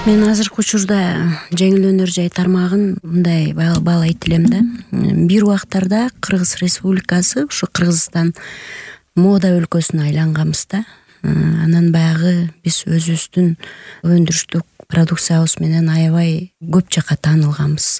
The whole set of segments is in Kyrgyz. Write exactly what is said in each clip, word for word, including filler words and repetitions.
Мен азыркы учурда жеңил өнөр жай тармагын мындай баалайт элем да. Бир убактарда Кыргыз Республикасы, ушу Кыргызстан мода өлкөсүнө айланганбыз да. Анан баягы биз өзүбүздүн өндүрүштүк продукциябыз менен аябай көп жакка таанылганбыз.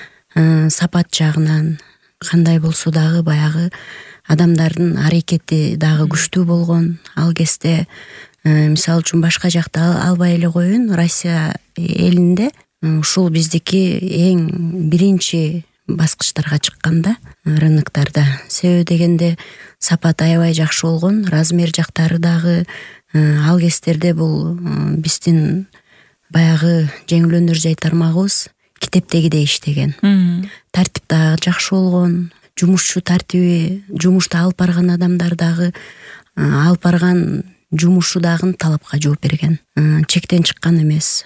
Сапат жагынан кандай болсо дагы баягы адамдардын аракети дагы күчтүү болгон. Ал кезде мисалы үчүн башка жакта албай эле коеюн, Россия элинде ушул биздики эң биринчи баскычтарга чыккан да, рыноктарда. Себеби дегенде сапат аябай жакшы болгон, размер жактары дагы ал кездерде бул биздин баягы жеңил өнөр жай тармагыбыз китептегидей иштеген. Тартип дагы жакшы болгон, жумушчу тартиби, жумушту алып барган адамдар дагы алып барган жумушу дагы талапка жооп берген. Чектен чыккан эмес.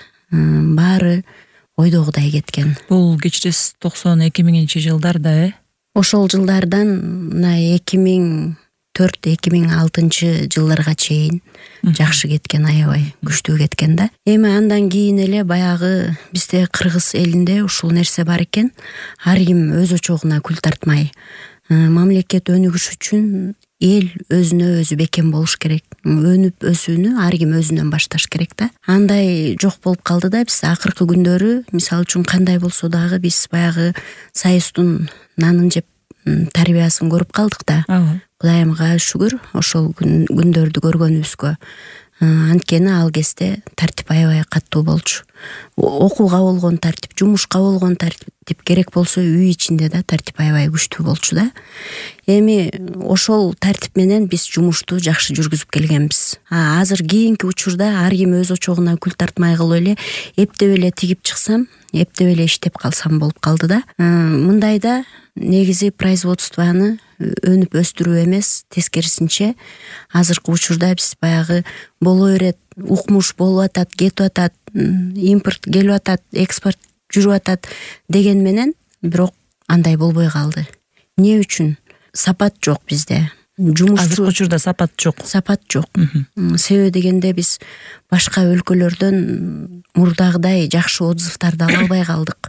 Баары ойдогудай кеткен. Бул кечиресиз токсон эки миңинчи жылдарда, э? Ошол жылдардан мына эки миң төрт эки миң алтынчы жылдарга чейин жакшы кеткен, аябай күчтүү кеткен да. Эми андан кийин эле баягы бизде Кыргыз элинде ушул нерсе бар экен. Ар ким өз очогуна күл тартмай, мамлекет өнүгүш үчүн эл өзүнө өзү бекем болуш керек. Өнүп өсүүнү ар ким өзүнөн башташ керек да. Андай жок болуп калды да. Биз акыркы күндөрү мисалы үчүн кандай болсо дагы биз баягы Союздун нанын жеп тарбиясын көрүп калдык да. Кудайымга шүгүр ошол күндөрдү көргөнүбүзгө. Анткени ал кезде тартип аябай каттуу болчу. Окууга болгон тартип, жумушка болгон тартип, керек болсо үй ичинде да тартип аябай күчтүү болчу да. Эми ошол тартип менен биз жумушту жакшы жүргүзүп келгенбиз. А азыр кийинки учурда ар ким өз очогуна күл тартмай кылып эле эптеп эле тигип чыксам, эптеп эле иштеп калсам болуп калды да. Мындайда негизи производствону өнүп өстүрүү эмес, тескерисинче азыркы учурда биз баягы боло берет, укмуш болуп атат, кетип атат, импорт келип атат, экспорт жүрүп атат деген менен, бирок андай болбой калды. Эмне үчүн? Сапат жок бизде. Жумуш азыркы учурда сапат жок. Сапат жок. Себеби дегенде биз башка өлкөлөрдөн мурдагыдай жакшы отзывдарды ала албай калдык.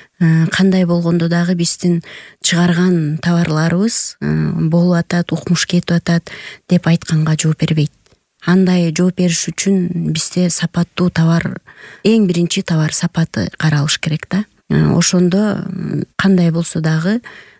Кандай болгондо дагы биздин чыгарган товарларыбыз болуп атат, укмуш кетип атат деп айтканга жооп бербейт. Андай жооп бериш үчүн бизде сапаттуу товар, эң биринчи товар сапаты каралыш керек да. Ошондо кандай болсо дагы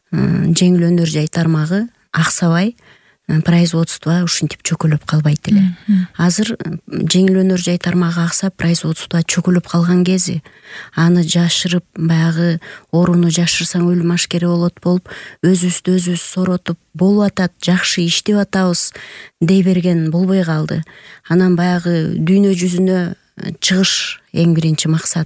жеңил өнөр жай тармагы аксабай, производство ушинтип чөкөлөп калбайт эле. Азыр жеңил өнөр жай тармагы аксап, производство чөкөлөп калган кези, аны жашырып, баягы ооруну жашырсаң өлүм ашкере болот болуп, өзүбүздү өзүбүз сооротуп, болуп атат, жакшы иштеп атабыз дей берген болбой калды. Анан баягы дүйнө жүзүнө чыгыш эң биринчи максат.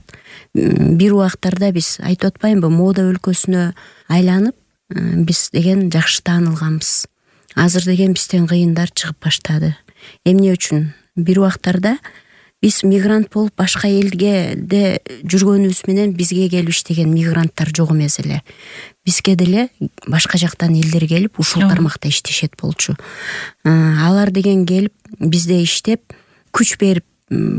Бир убактарда биз айтып атпаймынбы, мода өлкөсүнө айланып, биз деген жакшы таанылганбыз. Азыр деген бизден кыйындар чыгып баштады. Эмне үчүн? Бир убактарда биз мигрант болуп башка элге де жүргөнүбүз менен бизге келип иштеген мигранттар жок эмес эле. Бизге деле башка жактан элдер келип ушул тармакта иштешет болчу. Алар деген келип бизде иштеп, күч берип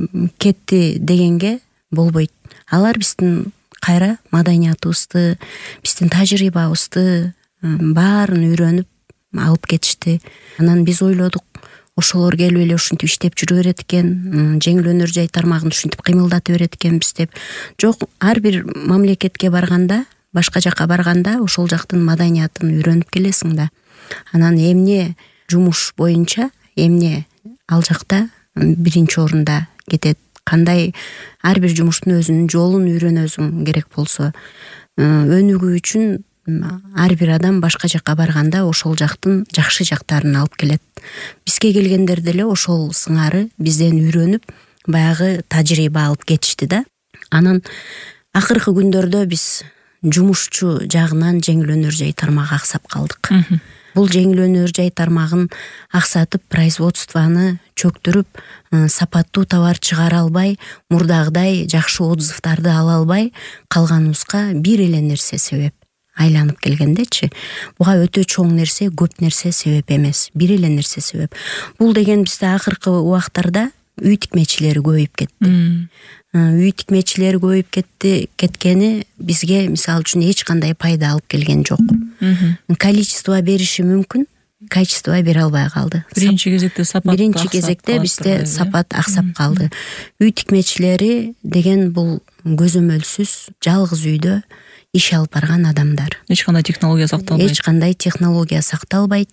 кетти дегенге болбойт. Алар биздин кайра маданиятыбызды, биздин тажрыйбабызды баарын үйрөнүп алып кетишти. Анан биз ойлодук, ошолор келип эле ушинтип иштеп жүрө берет экен, жеңил өнөр жай тармагын ушинтип кыймылдата берет экенбиз деп. Жок, ар бир мамлекетке барганда, башка жакка барганда ошол жактын маданиятын үйрөнүп келесиң да. Анан эмне жумуш боюнча, эмне ал жакта биринчи орунда кетет. Кандай ар бир жумуштун өзүнүн жолун үйрөнөсүң керек болсо, өнүгүү үчүн ар бир адам башка жакка барганда ошол жактын жакшы жактарын алып келет. Бизге келгендер деле ошол сыңары бизден үйрөнүп, баягы тажрыйба алып кетишти да. Анан акыркы күндөрдө биз жумушчу жагынан жеңил өнөр жай тармагы аксап калдык. Бул жеңил өнөр жай тармагын аксатып, производствону чөктүрүп, сапаттуу товар чыгара албай, мурдагыдай жакшы отзывдарды ала албай калганыбызга бир эле нерсе себеп. Айланып келгендечи, буга өтө чоң нерсе, көп нерсе себеп эмес, бир эле нерсе себеп. Бул деген бизде акыркы убактарда үй тикмечилери көбөйүп кетти. үй тикмечилери көбөйүп кетти кеткени бизге мисалы үчүн эч кандай пайда алып келген жок. Количество бериши мүмкүн, качество бере албай калды. Биринчи кезекте сапат биринчи кезекте бизде сапат аксап калды. Үй тикмечилери деген бул көзөмөлсүз жалгыз үйдө иш алып барган адамдар. Эч кандай технология сакталбайт. Эч кандай технология сакталбайт,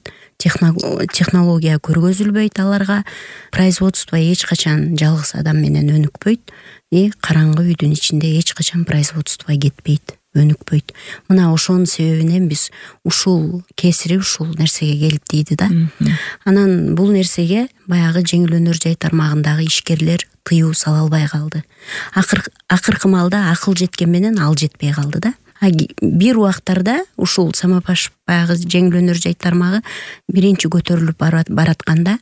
технология көргөзүлбөйт аларга. Производство эч качан жалгыз адам менен өнүкпөйт. И караңгы үйдүн ичинде эч качан производство кетпейт, өнүкпөйт. Мына ошонун себебинен биз ушул кесири ушул нерсеге келип тийди да. Анан бул нерсеге баягы жеңил өнөр жай тармагындагы ишкерлер тыюу сала албай калды. Акыр акыркы малда акыл жеткен менен ал жетпей калды да. Бир убактарда ушул Самопаш баягы жеңил өнөр жай тармагы биринчи көтөрүлүп баратканда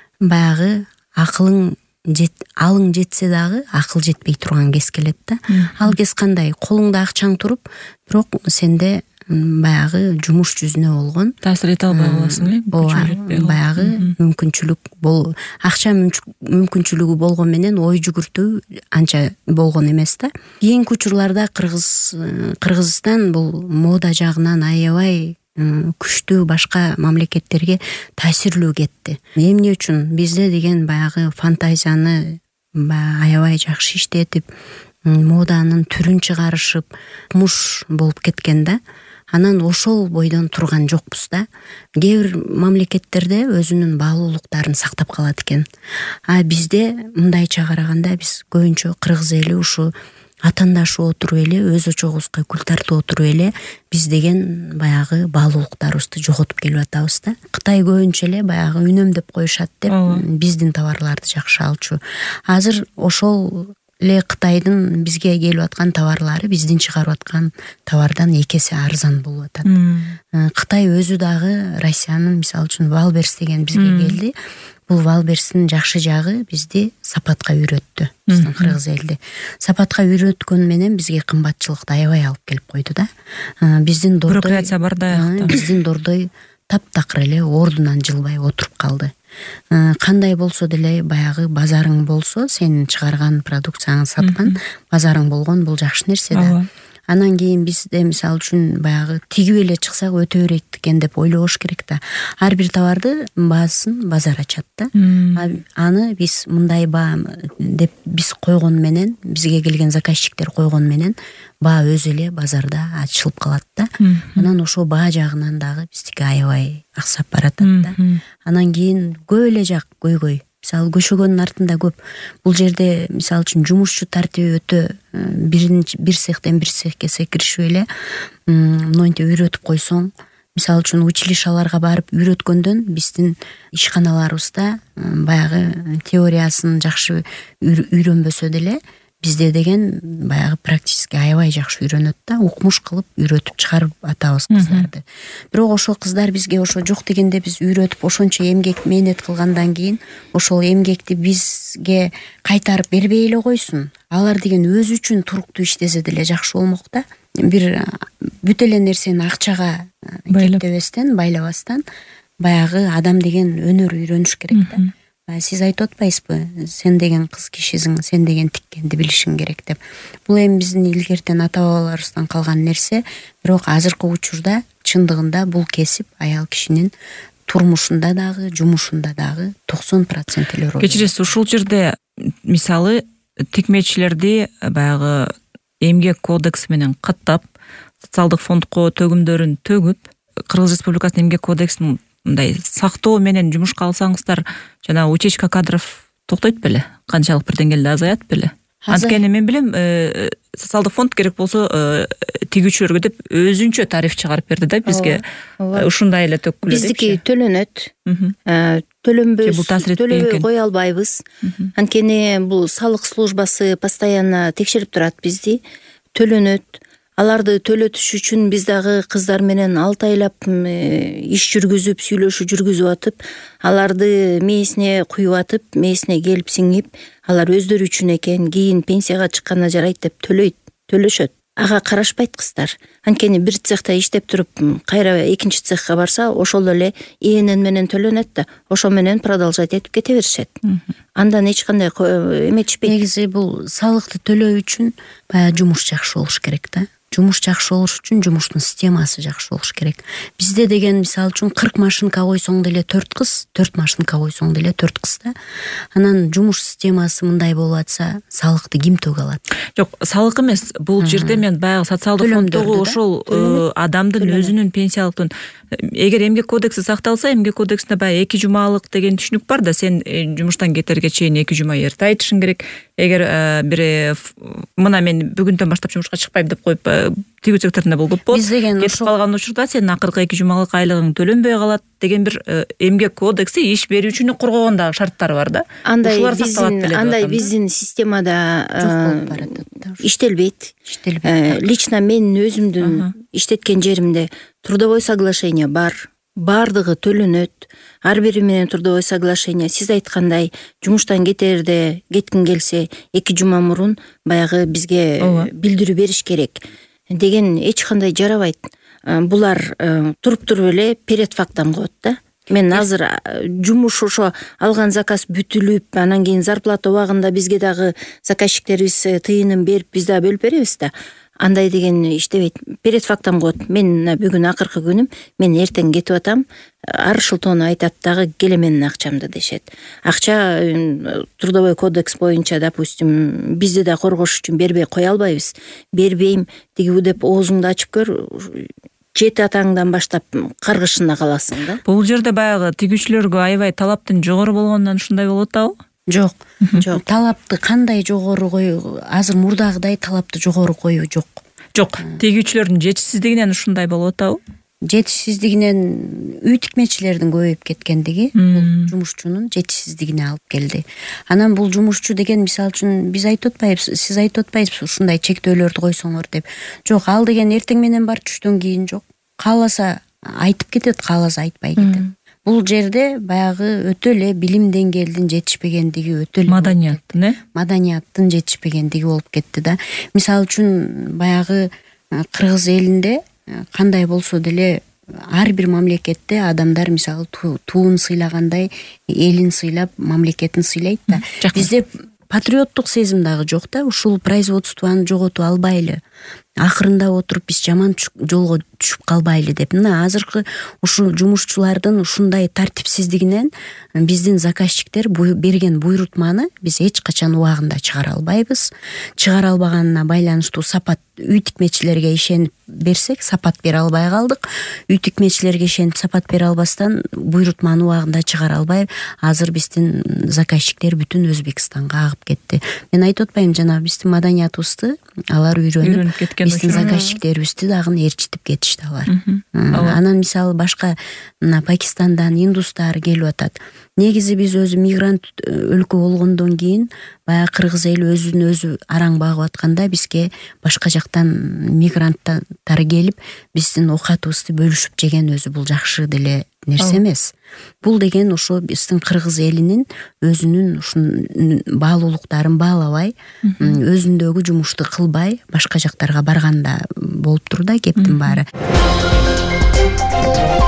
баягы акылың жет, алың жетсе дагы акыл жетпей турган кез келет да. Ал кез кандай? Колуңда акчаң туруп, бирок сенде баягы жумуш жүзүнө болгон таасир эте албай каласың эле. Ооба, баягы мүмкүнчүлүк бол, акча мүмкүнчүлүгү болгон менен ой жүгүртүү анча болгон эмес да. Кийинки учурларда Кыргыз Кыргызстан бул мода жагынан аябай күчтүү башка мамлекеттерге таасирлүү кетти. Эмне үчүн? Бизде деген баягы фантазияны аябай жакшы иштетип, моданын түрүн чыгарышып, муш болуп кеткен да. Анан ошол бойдон турган жокпуз да. Кээ бир мамлекеттерде өзүнүн баалуулуктарын сактап калат экен. А бизде мындайча караганда биз көбүнчө кыргыз эли ушу атаандашып отуруп эле, өз очогубузга күл тартып отуруп эле биз деген баягы баалуулуктарыбызды жоготуп келип атабыз да. Кытай көбүнчө эле баягы үнөмдөп коюшат деп биздин товарларды жакшы алчу. Азыр ошол эле Кытайдын бизге келип аткан товарлары биздин чыгарып аткан товардан эки эсе арзан болуп атат. Кытай өзү дагы Россиянын мисалы үчүн Валберс деген бизге келди. Бул Валберстин жакшы жагы бизди сапатка үйрөттү. Биздин кыргыз элди сапатка үйрөткөн менен бизге кымбатчылыкты аябай алып келип койду да. Биздин дордой бюрократия бар да аякта. Биздин дордой таптакыр эле ордунан жылбай отуруп калды. Кандай болсо деле баягы базарың болсо, сенин чыгарган продукцияңды саткан базарың болгон бул жакшы нерсе да. Анан кийин бизде мисалы үчүн баягы тигип эле чыксак өтө берет экен деп ойлобош керек да. Ар бир товарды баасын базар ачат да. Аны биз мындай баа деп биз койгон менен, бизге келген заказчиктер койгон менен баа өзү эле базарда ачылып калат да. Анан ошо баа жагынан дагы биздики аябай аксап баратат да. Анан кийин көп эле жак көйгөй. Мисалы көшөгөнүн артында көп. Бул жерде мисалы үчүн жумушчу тартиби өтө биринчи бир цехтен бир цехке секиришип эле монтип үйрөтүп койсоң, мисалы үчүн училищаларга барып үйрөткөндөн биздин ишканаларыбызда баягы теориясын жакшы үйрөнбөсө деле бизде деген баягы практически аябай жакшы үйрөнөт да, укмуш кылып үйрөтүп чыгарып атабыз кыздарды. Бирок ошол кыздар бизге ошо жок дегенде биз үйрөтүп ошончо эмгек мээнет кылгандан кийин ошол эмгекти бизге кайтарып бербей эле койсун. Алар деген өзү үчүн туруктуу иштесе деле жакшы болмок да. Бир бүт эле нерсени акчага кептебестен, байлабастан баягы адам деген өнөр үйрөнүш керек да. Сиз айтып атпайсызбы, сен деген кыз кишисиң, сен деген тиккенди билишиң керек деп. Бул эми биздин илгертен ата бабаларыбыздан калган нерсе, бирок азыркы учурда чындыгында бул кесип аял кишинин турмушунда дагы, жумушунда дагы токсон процент эле роль. Кечиресиз, ушул жерде мисалы тикмечилерди баягы эмгек кодекси менен каттап, социалдык фондко төгүмдөрүн төгүп, Кыргыз Республикасынын эмгек кодексин мындай сактоо менен жумушка алсаңыздар, жана утечка кадров токтойт беле? Канчалык бир деңгээлде азаят беле? Анткени мен билем, социалдык фонд керек болсо тигүүчүлөргө деп өзүнчө тариф чыгарып берди да бизге. Ушундай эле төккүлө деп. Биздики төлөнөт. Төлөнбөс, төлөбөй кое албайбыз. Анткени бул салык службасы постоянно текшерип турат бизди. Төлөнөт. Аларды төлөтүш үчүн биз дагы кыздар менен алты айлап иш жүргүзүп, сүйлөшүү жүргүзүп атып, аларды мээсине куюп атып, мээсине келип сиңип, алар өздөрү үчүн экен, кийин пенсияга чыкканда жарайт деп төлөйт, төлөшөт. Ага карашпайт кыздар. Анткени бир цехта иштеп туруп, кайра экинчи цехка барса, ошол эле ИНН менен төлөнөт да, ошо менен продолжать этип кете беришет. андан эч кандай эметишпейт. Негизи бул салыкты төлөө үчүн баягы жумуш жакшы болуш керек да. Жумуш жакшы болуш үчүн жумуштун системасы жакшы болуш керек. Бизде деген мисалы үчүн кырк машинка койсоң деле төрт кыз, төрт машинка койсоң деле төрт кыз да. Анан жумуш системасы мындай болуп атса, салыкты ким төгө алат? Жок, салык эмес. Бул жерде мен баягы социалдык фонддогу ошол адамдын өзүнүн пенсиялыктын, эгер эмгек кодекси сакталса, эмгек кодексинде баягы эки жумалык деген түшүнүк бар да, сен жумуштан кетерге чейин эки жума эрте айтышың керек. Эгер бир мына мен бүгүндөн баштап жумушка чыкпайм деп коюп тигүү секторунда болгоп болот. Кетип калган учурда сенин акыркы эки жумалык айлыгың төлөнбөй калат деген бир эмгек кодекси иш берүүчүнү коргогондагы шарттары бар да. Андай биздин андай биздин системада иштелбейт. Иштелбейт. Лично мен өзүмдүн иштеткен жеримде трудовой соглашение бар. Бардыгы төлөнөт. Ар бири менен трудовой соглашение. Сиз айткандай, жумуштан кетерде, кеткин келсе, эки жума мурун баягы бизге билдирүү бериш керек деген эч кандай жарабайт. Булар туруп туруп эле перед фактан коет да. Мен азыр жумуш ошо алган заказ бүтүлүп, анан кийин зарплата убагында бизге дагы заказчиктерибиз тыйынын берип, биз дагы бөлүп беребиз да. Андай деген иштебейт. Перед фактан коет. Мен бүгүн акыркы күнүм, мен эртең кетип атам. Ар шылтоону айтат дагы, келе менин акчамды дешет. Акча трудовой кодекс боюнча, допустим, бизди да коргош үчүн бербей кое албайбыз. Бербейм тигүү деп оозуңду ачып көр, жети атаңдан баштап каргышына каласың да. Бул жерде баягы тигүүчүлөргө аябай талаптын жогору болгондон ушундай болуп атабы? Жок, жок. Талапты кандай жогору коюу, азыр мурдагыдай талапты жогору коюу жок. Жок, тигүүчүлөрдүн жетишсиздигинен ушундай болуп атабы? Жетишсиздигинен үй тикмечилердин көбөйүп кеткендиги бул жумушчунун жетишсиздигине алып келди. Анан бул жумушчу деген мисалы үчүн биз айтып атпайбыз, сиз айтып атпайсызбы ушундай чектөөлөрдү койсоңор деп. Жок, ал деген эртең менен бар, түштөн кийин жок. Кааласа айтып кетет, кааласа айтпай кетет. Бул жерде баягы өтө эле билим деңгээлдин жетишпегендиги, өтө эле маданияттын, э? Маданияттын жетишпегендиги болуп кетти да. Мисалы үчүн баягы кыргыз элинде кандай болсо деле ар бир мамлекетте адамдар мисалы туун сыйлагандай элин сыйлап, мамлекетин сыйлайт да. Бизде патриоттук сезим дагы жок да. Ушул производствону жоготуп албайлы, акырында отуруп биз жаман жолго түшүп калбайлы деп. Мына азыркы ушул жумушчулардын ушундай тартипсиздигинен биздин заказчиктер берген буйрутманы биз эч качан убагында чыгара албайбыз. Чыгара албаганына байланыштуу сапат үй тикмечилерге ишенип берсек, сапат бере албай калдык. Үй тикмечилерге ишенип сапат бере албастан буйрутманы убагында чыгара албай, азыр биздин заказчиктер бүтүн Өзбекстанга агып кетти. Мен айтып атпайм, жана биздин маданиятыбызды алар үйрөнүп кеткен, биздин заказчиктерибизди дагы ээрчитип кетишти алар. Анан мисалы башка мына Пакистандан индустар келип атат. Негизи биз өзү мигрант өлкө болгондон кийин баягы кыргыз эли өзүн өзү араң багып атканда бизге башка жактан мигранттар келип биздин оокатыбызды бөлүшүп жеген өзү бул жакшы деле нерсе эмес. Бул деген ошо биздин кыргыз элинин өзүнүн ушун баалуулуктарын баалабай, өзүндөгү жумушту кылбай, башка жактарга барганда болуп тур да кептин баары.